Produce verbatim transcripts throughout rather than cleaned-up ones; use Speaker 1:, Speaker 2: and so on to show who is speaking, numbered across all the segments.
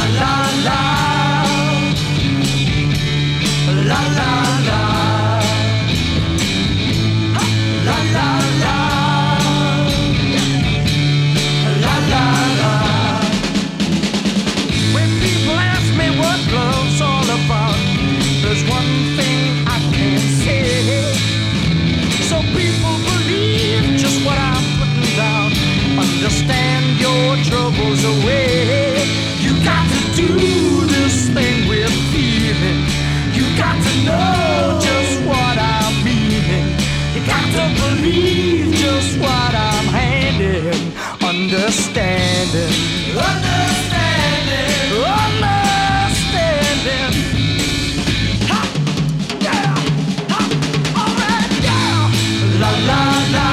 Speaker 1: Understand your troubles away. You got to do this thing with feeling. You got to know just what I'm meaning. You got to believe just what I'm handing. Understanding, understanding, understanding. Ha, yeah, ha, all right, yeah. La la la.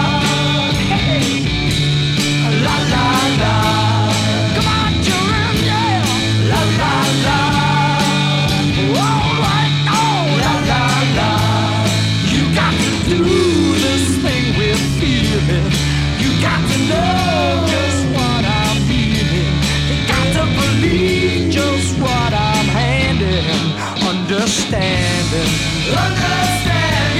Speaker 1: La la la, come on children, yeah. La la la, all right, oh. La la la, you got to do this thing with feeling. You got to know just what I'm feeling. You got to believe just what I'm handing. Understanding, understanding.